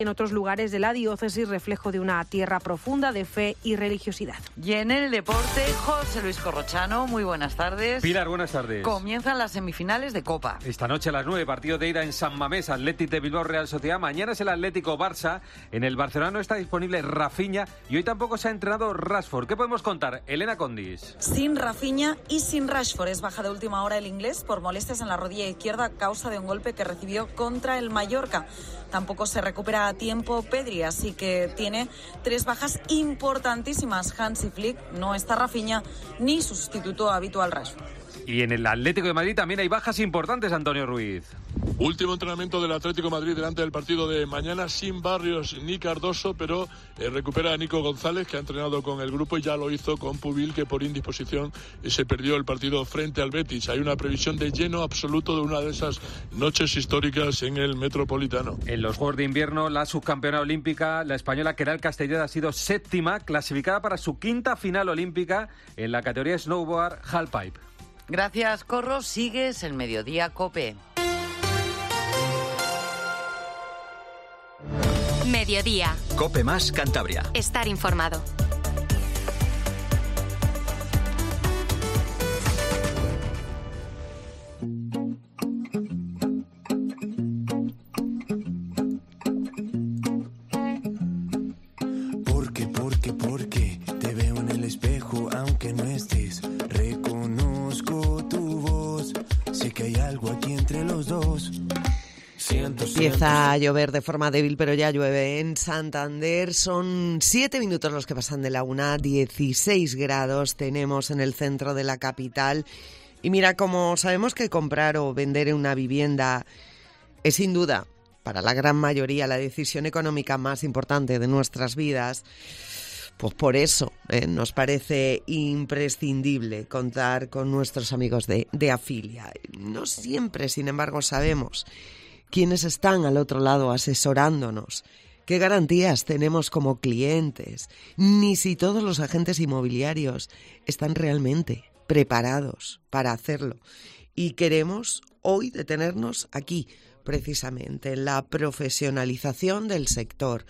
En otros lugares de la diócesis, reflejo de una tierra profunda de fe y religiosidad. Y en el deporte, José Luis Corrochano, muy buenas tardes. Pilar, buenas tardes. Comienzan las semifinales de Copa. Esta noche a las 9, partido de ida en San Mamés, Athletic de Bilbao, Real Sociedad. Mañana es el Atlético Barça. En el Barcelona no está disponible Rafinha y hoy tampoco se ha entrenado Rashford. ¿Qué podemos contar? Elena Condis. Sin Rafinha y sin Rashford. Es baja de última hora el inglés por molestias en la rodilla izquierda a causa de un golpe que recibió contra el Mallorca. Tampoco se recupera a tiempo Pedri, así que tiene 3 bajas importantísimas. Hansi Flick, no está Rafinha ni su sustituto habitual Rashford. Y en el Atlético de Madrid también hay bajas importantes, Antonio Ruiz. Último entrenamiento del Atlético de Madrid delante del partido de mañana, sin Barrios ni Cardoso, pero recupera a Nico González, que ha entrenado con el grupo y ya lo hizo con Pubil, que por indisposición se perdió el partido frente al Betis. Hay una previsión de lleno absoluto de una de esas noches históricas en el Metropolitano. En los Juegos de Invierno, la subcampeona olímpica, la española Queralt Castellet, ha sido séptima, clasificada para su 5ª final olímpica en la categoría snowboard halfpipe. Gracias, Corro. Sigues el Mediodía COPE. Mediodía. COPE más Cantabria. Estar informado. Porque te veo en el espejo aunque no estés. Reconozco tu voz. Sé que hay algo aquí entre los dos. Empieza a llover de forma débil, pero ya llueve en Santander. Son 7 minutos los que pasan de la 1, 16 grados tenemos en el centro de la capital. Y mira, como sabemos que comprar o vender una vivienda es sin duda, para la gran mayoría, la decisión económica más importante de nuestras vidas, pues por eso nos parece imprescindible contar con nuestros amigos de Afilia. No siempre, sin embargo, sabemos quiénes están al otro lado asesorándonos, qué garantías tenemos como clientes, ni si todos los agentes inmobiliarios están realmente preparados para hacerlo. Y queremos hoy detenernos aquí, precisamente, en la profesionalización del sector,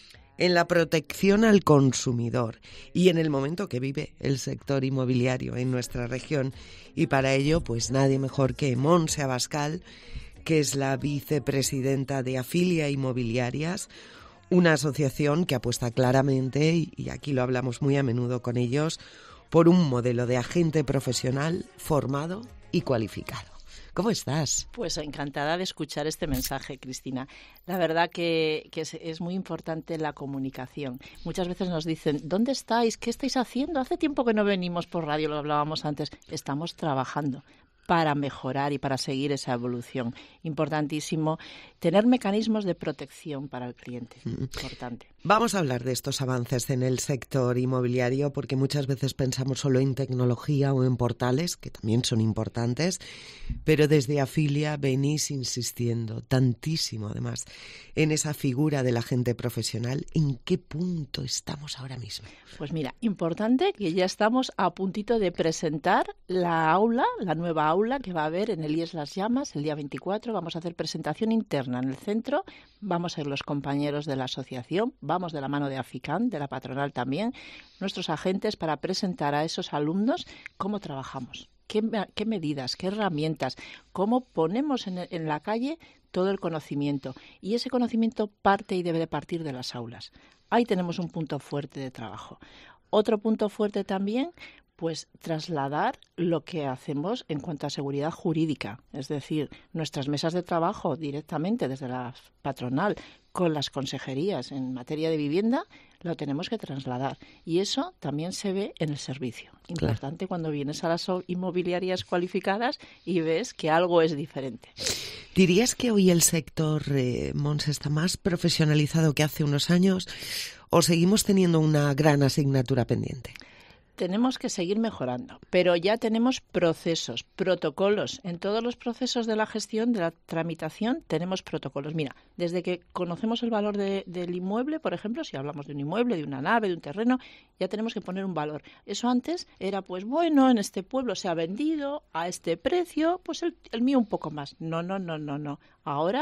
en la protección al consumidor y en el momento que vive el sector inmobiliario en nuestra región. Y para ello, pues nadie mejor que Montse Abascal, que es la vicepresidenta de Afilia Inmobiliarias, una asociación que apuesta claramente, y aquí lo hablamos muy a menudo con ellos, por un modelo de agente profesional formado y cualificado. ¿Cómo estás? Pues encantada de escuchar este mensaje, Cristina. La verdad que es muy importante la comunicación. Muchas veces nos dicen, ¿dónde estáis? ¿Qué estáis haciendo? Hace tiempo que no venimos por radio, lo hablábamos antes. Estamos trabajando para mejorar y para seguir esa evolución. Importantísimo tener mecanismos de protección para el cliente. Importante. Vamos a hablar de estos avances en el sector inmobiliario porque muchas veces pensamos solo en tecnología o en portales, que también son importantes, pero desde Afilia venís insistiendo tantísimo, además, en esa figura del agente profesional. ¿En qué punto estamos ahora mismo? Pues mira, importante que ya estamos a puntito de presentar la aula, la nueva aula que va a haber en el IES Las Llamas el día 24. Vamos a hacer presentación interna en el centro, vamos a ir los compañeros de la asociación, vamos de la mano de Afican, de la patronal también, nuestros agentes, para presentar a esos alumnos cómo trabajamos, qué medidas, qué herramientas, cómo ponemos en la calle todo el conocimiento. Y ese conocimiento parte y debe de partir de las aulas. Ahí tenemos un punto fuerte de trabajo. Otro punto fuerte también, pues trasladar lo que hacemos en cuanto a seguridad jurídica, es decir, nuestras mesas de trabajo directamente desde la patronal con las consejerías en materia de vivienda, lo tenemos que trasladar. Y eso también se ve en el servicio. Importante, claro, cuando vienes a las inmobiliarias cualificadas y ves que algo es diferente. ¿Dirías que hoy el sector, Montse, está más profesionalizado que hace unos años o seguimos teniendo una gran asignatura pendiente? Tenemos que seguir mejorando, pero ya tenemos procesos, protocolos. En todos los procesos de la gestión, de la tramitación, tenemos protocolos. Mira, desde que conocemos el valor del inmueble, por ejemplo, si hablamos de un inmueble, de una nave, de un terreno, ya tenemos que poner un valor. Eso antes era, pues bueno, en este pueblo se ha vendido a este precio, pues el mío un poco más. No. Ahora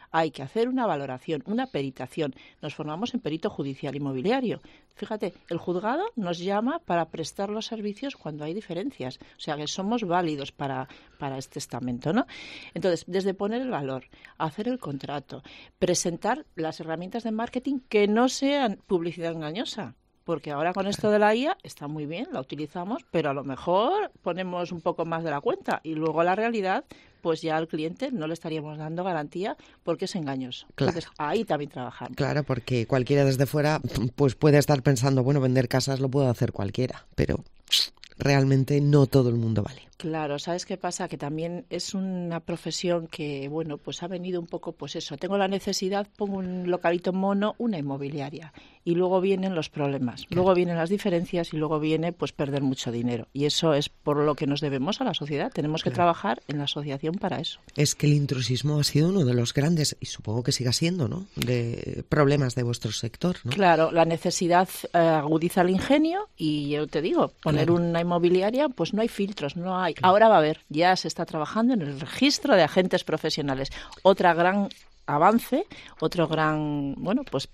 hay que hacer una valoración, una peritación. Nos formamos en perito judicial inmobiliario. Fíjate, el juzgado nos llama para prestar los servicios cuando hay diferencias. O sea, que somos válidos para este estamento, ¿no? Entonces, desde poner el valor, hacer el contrato, presentar las herramientas de marketing que no sean publicidad engañosa. Porque ahora con esto de la IA está muy bien, la utilizamos, pero a lo mejor ponemos un poco más de la cuenta y luego la realidad, pues ya al cliente no le estaríamos dando garantía porque es engañoso. Claro. Entonces, ahí también trabajamos. Claro, porque cualquiera desde fuera pues puede estar pensando, bueno, vender casas lo puede hacer cualquiera, pero realmente no todo el mundo vale. Claro, ¿sabes qué pasa? Que también es una profesión que, bueno, pues ha venido un poco, pues eso, tengo la necesidad, pongo un localito mono, una inmobiliaria, y luego vienen los problemas, luego vienen las diferencias y luego viene, pues, perder mucho dinero. Y eso es por lo que nos debemos a la sociedad, tenemos que trabajar en la asociación para eso. Es que el intrusismo ha sido uno de los grandes, y supongo que siga siendo, ¿no?, de problemas de vuestro sector, ¿no? Claro, la necesidad agudiza el ingenio y yo te digo, poner una inmobiliaria, pues no hay filtros, no hay. Ahora va a haber, ya se está trabajando en el registro de agentes profesionales. Otra gran avance, otro gran, bueno, pues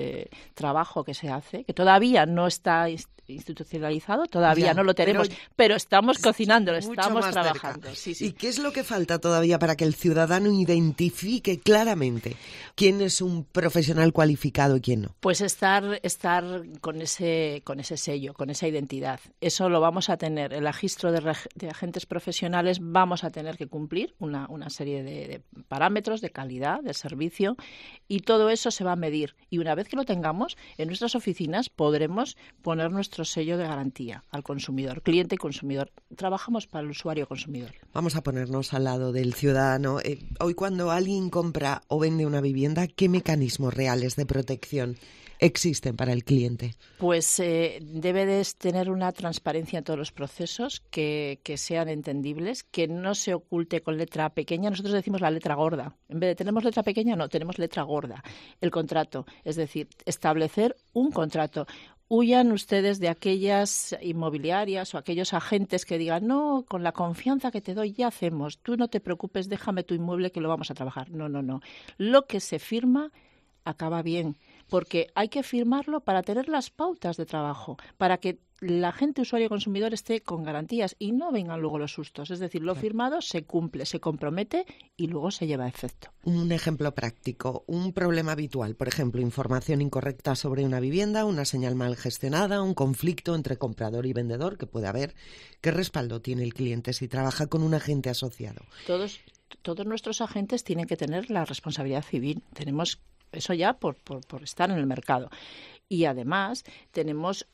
trabajo que se hace, que todavía no está institucionalizado, todavía no lo tenemos, pero estamos cocinándolo, estamos trabajando. Sí. ¿Y qué es lo que falta todavía para que el ciudadano identifique claramente quién es un profesional cualificado y quién no? Pues estar con ese sello, con esa identidad. Eso lo vamos a tener. El registro de agentes profesionales vamos a tener que cumplir una serie de parámetros de calidad, de servicio, y todo eso se va a medir. Y una vez que lo tengamos, en nuestras oficinas podremos poner nuestro sello de garantía al consumidor, cliente y consumidor. Trabajamos para el usuario consumidor. Vamos a ponernos al lado del ciudadano. Hoy, cuando alguien compra o vende una vivienda, ¿qué mecanismos reales de protección existen para el cliente? Pues debe de tener una transparencia en todos los procesos, que sean entendibles, que no se oculte con letra pequeña. Nosotros decimos la letra gorda. En vez de tenemos letra pequeña, no, tenemos letra gorda. El contrato, es decir, establecer un contrato. Huyan ustedes de aquellas inmobiliarias o aquellos agentes que digan, no, con la confianza que te doy ya hacemos, tú no te preocupes, déjame tu inmueble que lo vamos a trabajar. No. Lo que se firma acaba bien, porque hay que firmarlo para tener las pautas de trabajo, para que la gente, usuario y consumidor, esté con garantías y no vengan luego los sustos. Es decir, lo firmado se cumple, se compromete y luego se lleva a efecto. Un ejemplo práctico, un problema habitual, por ejemplo, información incorrecta sobre una vivienda, una señal mal gestionada, un conflicto entre comprador y vendedor que puede haber. ¿Qué respaldo tiene el cliente si trabaja con un agente asociado? Todos nuestros agentes tienen que tener la responsabilidad civil. Tenemos eso ya por estar en el mercado. Y además tenemos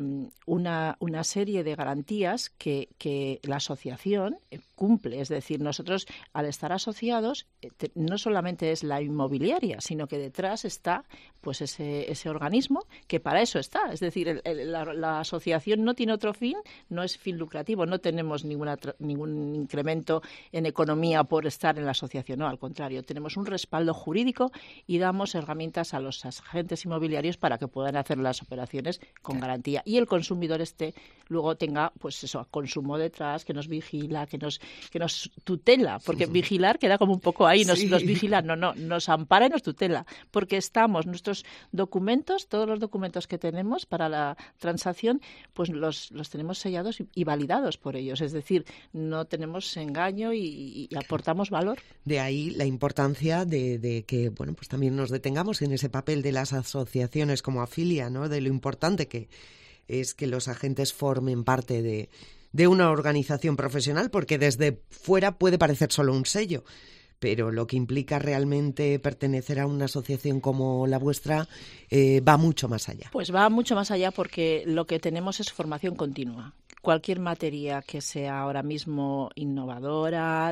una serie de garantías que la asociación cumple. Es decir, nosotros al estar asociados no solamente es la inmobiliaria, sino que detrás está pues ese organismo que para eso está. Es decir, la asociación no tiene otro fin, no es fin lucrativo, no tenemos ningún incremento en economía por estar en la asociación. No, al contrario, tenemos un respaldo jurídico y damos herramientas a los agentes inmobiliarios para que puedan hacer las operaciones con garantía. Y el consumidor luego tenga, pues eso, consumo detrás, que nos vigila, que nos tutela, porque vigilar queda como un poco ahí, nos vigila, no, nos ampara y nos tutela, porque nuestros documentos, todos los documentos que tenemos para la transacción, pues los tenemos sellados y validados por ellos, es decir, no tenemos engaño y aportamos valor. De ahí la importancia de que, bueno, pues también nos detengamos en ese papel de las asociaciones como Afilia, ¿no? De lo importante que es que los agentes formen parte de una organización profesional, porque desde fuera puede parecer solo un sello, pero lo que implica realmente pertenecer a una asociación como la vuestra va mucho más allá. Pues va mucho más allá, porque lo que tenemos es formación continua. Cualquier materia que sea ahora mismo innovadora,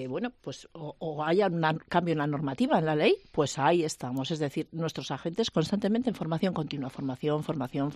o haya un cambio en la normativa, en la ley, pues ahí estamos. Es decir, nuestros agentes constantemente en formación continua, formación.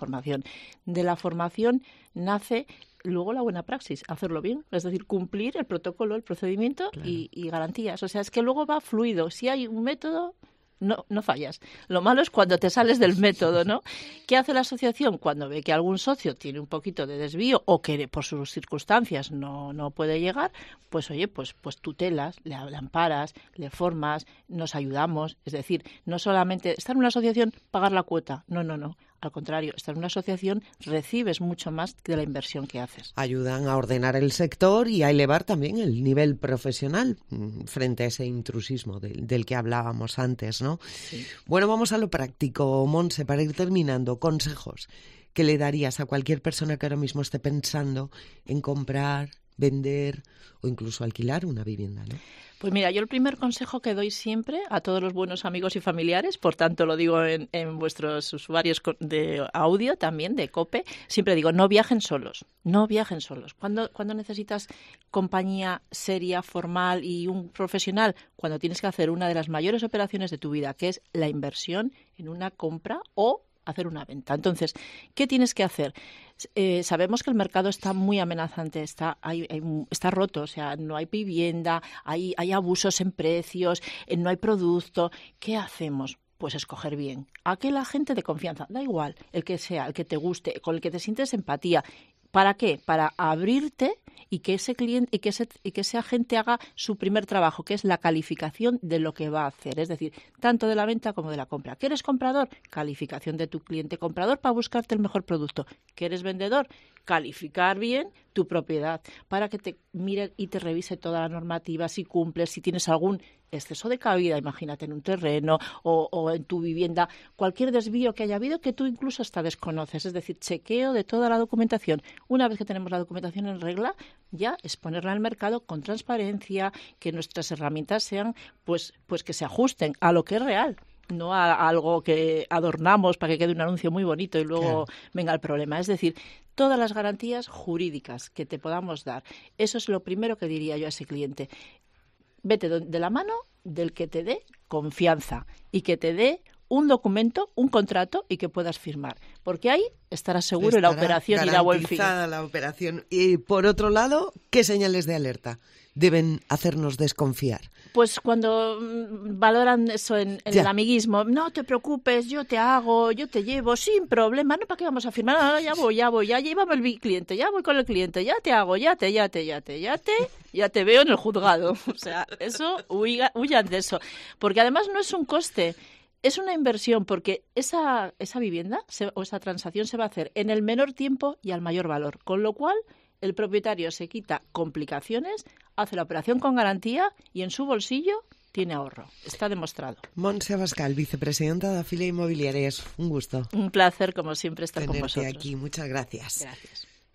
De la formación nace luego la buena praxis, hacerlo bien, es decir, cumplir el protocolo, el procedimiento y garantías. O sea, es que luego va fluido. Si hay un método, no fallas. Lo malo es cuando te sales del método, ¿no? ¿Qué hace la asociación? Cuando ve que algún socio tiene un poquito de desvío o que por sus circunstancias no puede llegar, pues oye, pues tutelas, le amparas, le formas, nos ayudamos. Es decir, no solamente estar en una asociación, pagar la cuota. No. Al contrario, estar en una asociación recibes mucho más de la inversión que haces. Ayudan a ordenar el sector y a elevar también el nivel profesional frente a ese intrusismo del que hablábamos antes, ¿no? Sí. Bueno, vamos a lo práctico, Montse, para ir terminando. Consejos que le darías a cualquier persona que ahora mismo esté pensando en comprar, vender o incluso alquilar una vivienda, ¿no? Pues mira, yo el primer consejo que doy siempre a todos los buenos amigos y familiares, por tanto lo digo en vuestros usuarios de audio también, de COPE, siempre digo, no viajen solos. Cuando necesitas compañía seria, formal y un profesional, cuando tienes que hacer una de las mayores operaciones de tu vida, que es la inversión en una compra o hacer una venta. Entonces, ¿qué tienes que hacer? Sabemos que el mercado está muy amenazante, está roto, o sea, no hay vivienda, hay abusos en precios, no hay producto. ¿Qué hacemos? Pues escoger bien. Aquel agente de confianza, da igual, el que sea, el que te guste, con el que te sientes empatía. ¿Para qué? Para abrirte y que ese cliente y que ese agente haga su primer trabajo, que es la calificación de lo que va a hacer, es decir, tanto de la venta como de la compra. ¿Que eres comprador? Calificación de tu cliente comprador para buscarte el mejor producto. ¿Que eres vendedor? Calificar bien tu propiedad para que te mire y te revise toda la normativa, si cumples, si tienes algún exceso de cabida, imagínate en un terreno o en tu vivienda, cualquier desvío que haya habido que tú incluso hasta desconoces, es decir, chequeo de toda la documentación. Una vez que tenemos la documentación en regla, ya es ponerla en el mercado con transparencia, que nuestras herramientas sean, pues que se ajusten a lo que es real. No a algo que adornamos para que quede un anuncio muy bonito y luego venga el problema. Es decir, todas las garantías jurídicas que te podamos dar. Eso es lo primero que diría yo a ese cliente. Vete de la mano del que te dé confianza y que te dé un documento, un contrato y que puedas firmar. Porque ahí estarás seguro y la operación irá a buen fin. Garantizada la operación. Y por otro lado, ¿qué señales de alerta deben hacernos desconfiar? Pues cuando valoran eso en el amiguismo, no te preocupes, yo te hago, yo te llevo, sin problema, no, ¿para qué vamos a firmar? No, ya voy, ya llevamos el cliente, ya voy con el cliente, ya te hago, ya te veo en el juzgado. O sea, eso, huyan de eso. Porque además no es un coste, es una inversión, porque esa vivienda o esa transacción se va a hacer en el menor tiempo y al mayor valor, con lo cual el propietario se quita complicaciones, hace la operación con garantía y en su bolsillo tiene ahorro. Está demostrado. Montse Abascal, vicepresidenta de Afilia Inmobiliaria. Un gusto. Un placer, como siempre, estar con vosotros. Tenerte aquí. Muchas gracias. Gracias.